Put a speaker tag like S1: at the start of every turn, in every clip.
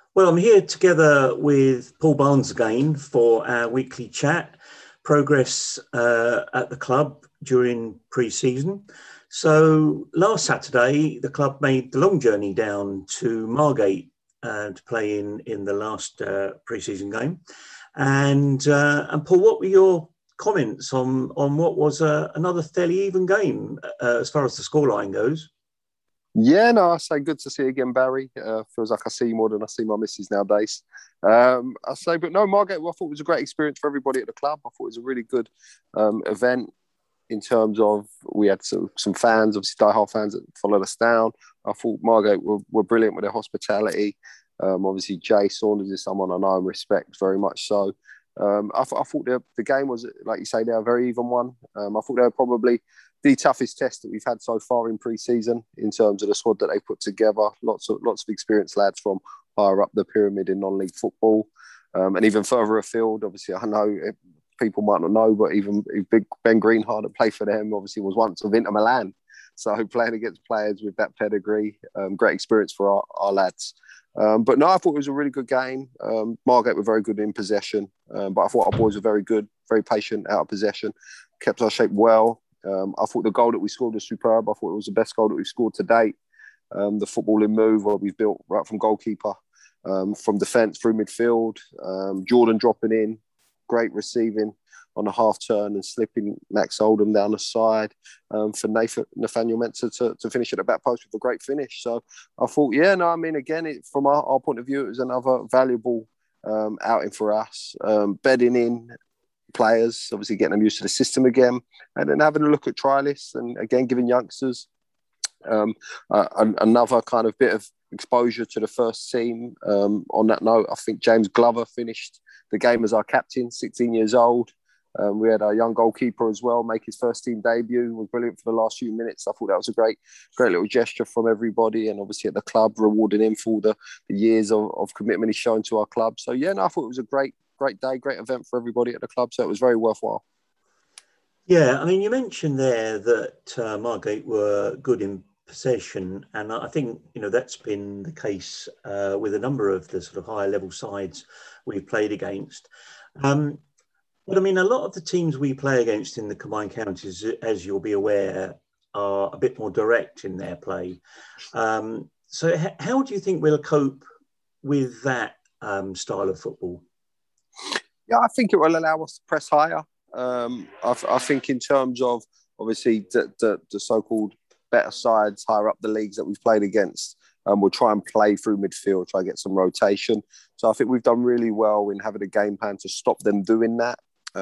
S1: Well, I'm here together with Paul Barnes again for our weekly chat, progress at the club during pre-season. So last Saturday, the club made the long journey down to Margate to play in the last pre-season game. And Paul, what were your comments on what was another fairly even game as far as the scoreline goes?
S2: Yeah, no, I say good to see you again, Barry. Feels like I see you more than I see my missus nowadays. I say, but no, Margate, well, I thought it was a great experience for everybody at the club. I thought it was a really good event in terms of we had some fans, obviously die-hard fans that followed us down. I thought Margate were brilliant with their hospitality. Obviously, Jay Saunders is someone I know and respect very much so. I thought the game was, like you say, they're a very even one. I thought they were probably the toughest test that we've had so far in pre-season in terms of the squad that they put together. Lots of experienced lads from higher up the pyramid in non-league football, and even further afield. Obviously, I know people might not know, but even big Ben Greenhard that played for them obviously was once of Inter Milan. So playing against players with that pedigree, great experience for our lads. But no, I thought it was a really good game. Margate were very good in possession, but I thought our boys were very good, very patient out of possession, kept our shape well. I thought the goal that we scored was superb. I thought it was the best goal that we've scored to date. The footballing move where we've built right from goalkeeper, from defence through midfield, Jordan dropping in, great receiving on a half turn and slipping Max Oldham down the side for Nathaniel Mensah to finish at the back post with a great finish. So I thought, yeah, no, I mean, again, from our point of view, it was another valuable outing for us. Bedding in players, obviously getting them used to the system again, and then having a look at trialists and again giving youngsters another kind of bit of exposure to the first team. On that note, I think James Glover finished the game as our captain, 16 years old. We had our young goalkeeper as well make his first team debut. Was brilliant for the last few minutes. I thought that was a great little gesture from everybody, and obviously at the club rewarding him for the years of commitment he's shown to our club. So yeah, no, I thought it was a great day, great event for everybody at the club. So it was very worthwhile.
S1: Yeah, I mean, you mentioned there that Margate were good in possession, and I think that's been the case with a number of the sort of higher level sides we've played against. But I mean, a lot of the teams we play against in the combined counties, as you'll be aware, are a bit more direct in their play. So how do you think we'll cope with that style of football?
S2: Yeah, I think it will allow us to press higher. I think in terms of obviously the so-called better sides higher up the leagues that we've played against, we'll try and play through midfield, try and get some rotation. So I think we've done really well in having a game plan to stop them doing that.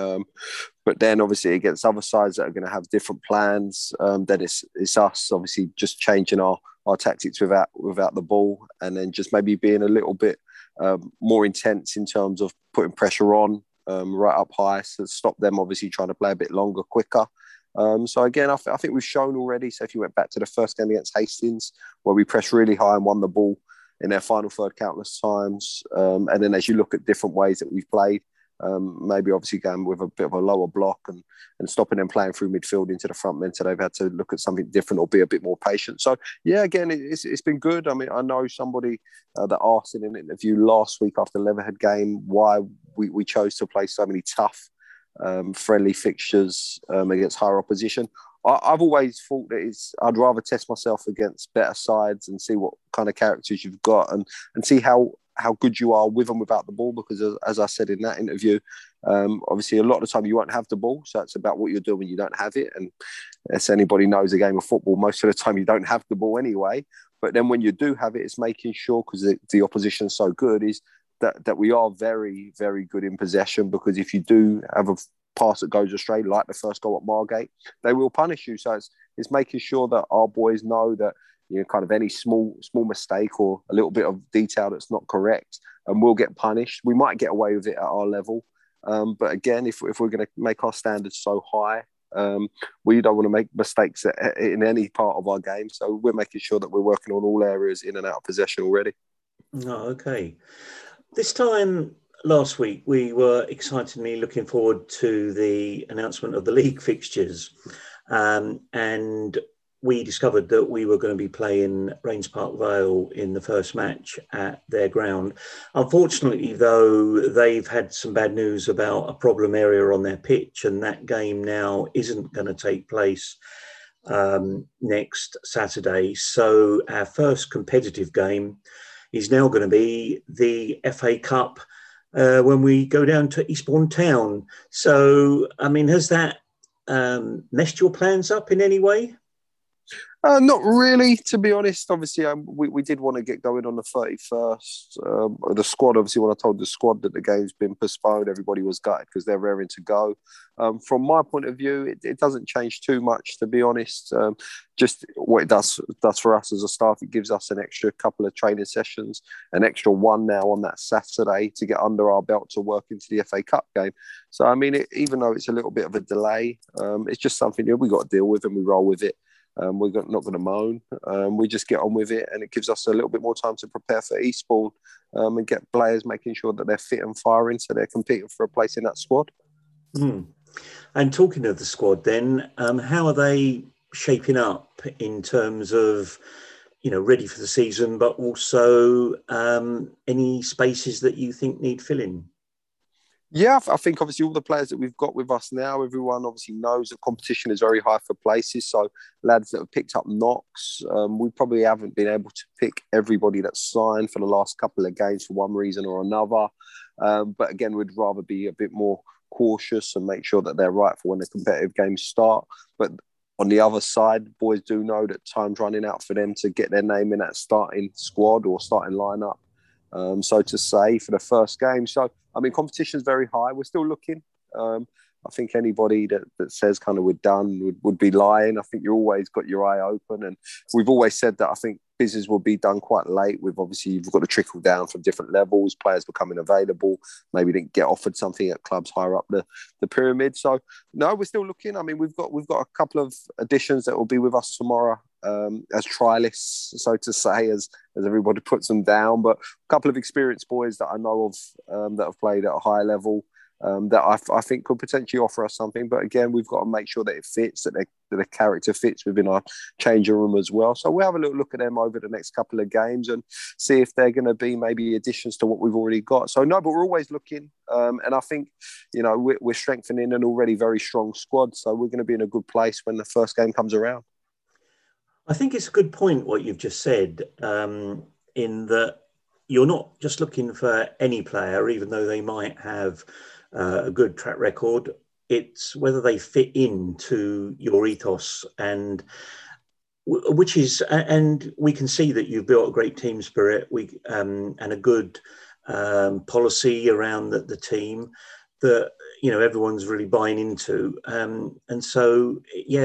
S2: But then obviously against other sides that are going to have different plans, then it's us obviously just changing our tactics without the ball, and then just maybe being a little bit more intense in terms of putting pressure on right up high to stop them obviously trying to play a bit longer, quicker. So again, I think we've shown already. So if you went back to the first game against Hastings, where we pressed really high and won the ball in their final third countless times, and then as you look at different ways that we've played, maybe obviously going with a bit of a lower block and stopping them playing through midfield into the front men, so they've had to look at something different or be a bit more patient. So yeah, again, it's been good. I mean, I know somebody that asked in an interview last week after the Leatherhead game why we chose to play so many tough friendly fixtures against higher opposition. I've always thought that I'd rather test myself against better sides and see what kind of characters you've got and see how good you are with and without the ball, because as I said in that interview, obviously a lot of the time you won't have the ball, so it's about what you're doing when you don't have it. And as anybody knows a game of football, most of the time you don't have the ball anyway, but then when you do have it, it's making sure, because the opposition's so good, is that we are very, very good in possession, because if you do have a pass that goes astray, like the first goal at Margate, they will punish you. So it's making sure that our boys know that kind of any small mistake or a little bit of detail that's not correct, and we'll get punished. We might get away with it at our level, but again, if we're going to make our standards so high, we don't want to make mistakes in any part of our game. So we're making sure that we're working on all areas in and out of possession already.
S1: Oh, okay. This time last week, we were excitedly looking forward to the announcement of the league fixtures, and we discovered that we were going to be playing Rains Park Vale in the first match at their ground. Unfortunately, though, they've had some bad news about a problem area on their pitch, and that game now isn't going to take place next Saturday. So our first competitive game is now going to be the FA Cup when we go down to Eastbourne Town. So, I mean, has that messed your plans up in any way?
S2: Not really, to be honest. Obviously, we did want to get going on the 31st. The squad, obviously, when I told the squad that the game's been postponed, everybody was gutted because they're raring to go. From my point of view, it doesn't change too much, to be honest. Just what it does for us as a staff, it gives us an extra couple of training sessions, an extra one now on that Saturday to get under our belt to work into the FA Cup game. So, I mean, even though it's a little bit of a delay, it's just something we got to deal with and we roll with it. We're not going to moan. We just get on with it, and it gives us a little bit more time to prepare for Eastbourne and get players making sure that they're fit and firing so they're competing for a place in that squad.
S1: Mm. And talking of the squad then, how are they shaping up in terms of, ready for the season, but also any spaces that you think need filling?
S2: Yeah, I think obviously all the players that we've got with us now, everyone obviously knows the competition is very high for places. So lads that have picked up knocks, we probably haven't been able to pick everybody that's signed for the last couple of games for one reason or another. But again, we'd rather be a bit more cautious and make sure that they're right for when the competitive games start. But on the other side, boys do know that time's running out for them to get their name in that starting squad or starting lineup. So to say, for the first game. So, I mean, competition is very high. We're still looking. I think anybody that says kind of we're done would be lying. I think you always got your eye open. And we've always said that I think business will be done quite late. You've got to trickle down from different levels, players becoming available, maybe didn't get offered something at clubs higher up the pyramid. So, no, we're still looking. I mean, we've got a couple of additions that will be with us tomorrow. As trialists, so to say, as everybody puts them down, but a couple of experienced boys that I know of that have played at a high level that I think could potentially offer us something. But again, we've got to make sure that it fits, that the character fits within our changing room as well. So we'll have a little look at them over the next couple of games and see if they're going to be maybe additions to what we've already got. So no, but we're always looking. And I think, we're strengthening an already very strong squad. So we're going to be in a good place when the first game comes around.
S1: I think it's a good point what you've just said, in that you're not just looking for any player, even though they might have a good track record. It's whether they fit into your ethos, and we can see that you've built a great team spirit and a good policy around the team that everyone's really buying into, and so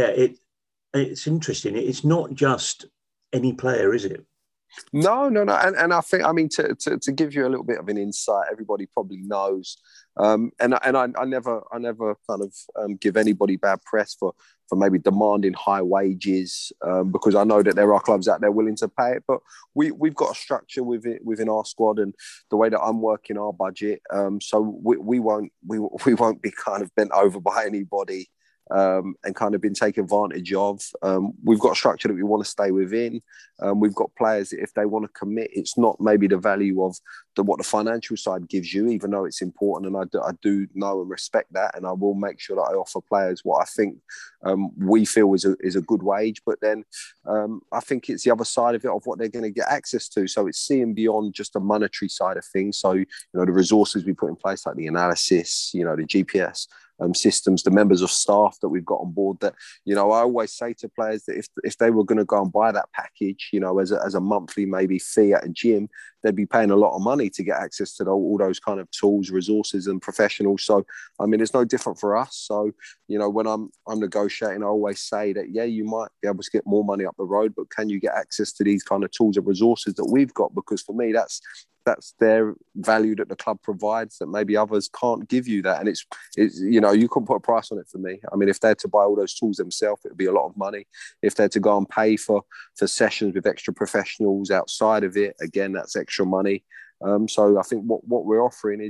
S1: it's interesting. It's not just any player, is it?
S2: No. And I think, I mean, to give you a little bit of an insight, everybody probably knows. And I never kind of give anybody bad press for maybe demanding high wages, because I know that there are clubs out there willing to pay it. But we've got a structure within our squad and the way that I'm working our budget. So we won't be kind of bent over by anybody. And kind of been taken advantage of. We've got a structure that we want to stay within. We've got players that if they want to commit, it's not maybe the value of what the financial side gives you, even though it's important. And I do know and respect that. And I will make sure that I offer players what I think we feel is a good wage. But then I think it's the other side of it, of what they're going to get access to. So it's seeing beyond just the monetary side of things. So, the resources we put in place, like the analysis, the GPS, systems, the members of staff that we've got on board, that, I always say to players that if they were going to go and buy that package, as a monthly maybe fee at a gym, they'd be paying a lot of money to get access to all those kind of tools, resources and professionals. So, I mean, it's no different for us. So, when I'm negotiating, I always say that, yeah, you might be able to get more money up the road, but can you get access to these kind of tools and resources that we've got? Because for me, that's their value that the club provides that maybe others can't give you that. And it's you couldn't put a price on it for me. I mean, if they're to buy all those tools themselves, it would be a lot of money. If they're to go and pay for sessions with extra professionals outside of it, again, that's extra money. So I think what we're offering is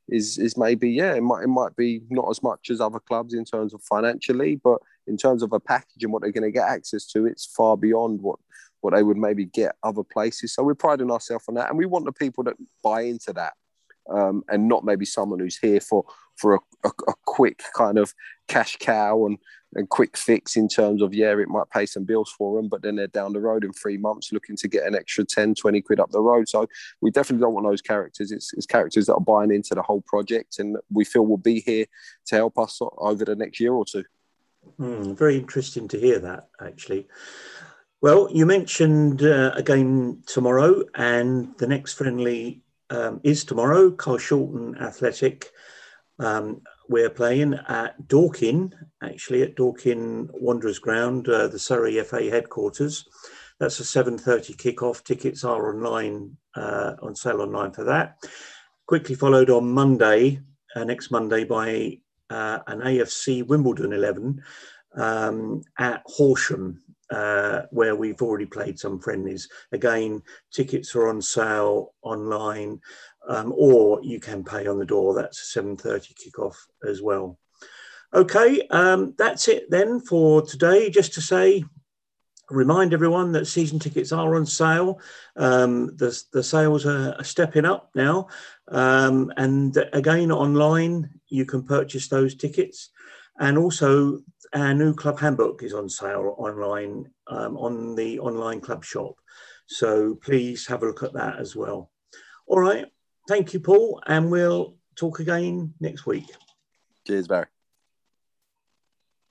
S2: is maybe, it might be not as much as other clubs in terms of financially, but in terms of a package and what they're going to get access to, it's far beyond what they would maybe get other places. So we're priding ourselves on that, and we want the people that buy into that, and not maybe someone who's here for a quick kind of cash cow and quick fix in terms of, it might pay some bills for them, but then they're down the road in 3 months looking to get an extra 10, 20 quid up the road. So we definitely don't want those characters. It's characters that are buying into the whole project, and we feel will be here to help us over the next year or two.
S1: Very interesting to hear that, actually. Well, you mentioned a game tomorrow, and the next friendly is tomorrow, Carshalton Athletic. We're playing at Dorking, actually, at Dorking Wanderers Ground, the Surrey FA headquarters. That's a 7:30 kickoff. Tickets are online, on sale online for that. Quickly followed on Monday, next Monday, by an AFC Wimbledon 11 at Horsham, where we've already played some friendlies. Again, tickets are on sale online, or you can pay on the door. That's a 7:30 kickoff as well. Okay, that's it then for today. Just to say, remind everyone that season tickets are on sale. The sales are stepping up now. And again, online, you can purchase those tickets. And also, our new club handbook is on sale online, on the online club shop. So please have a look at that as well. All right. Thank you, Paul. And we'll talk again next week.
S2: Cheers, Barry.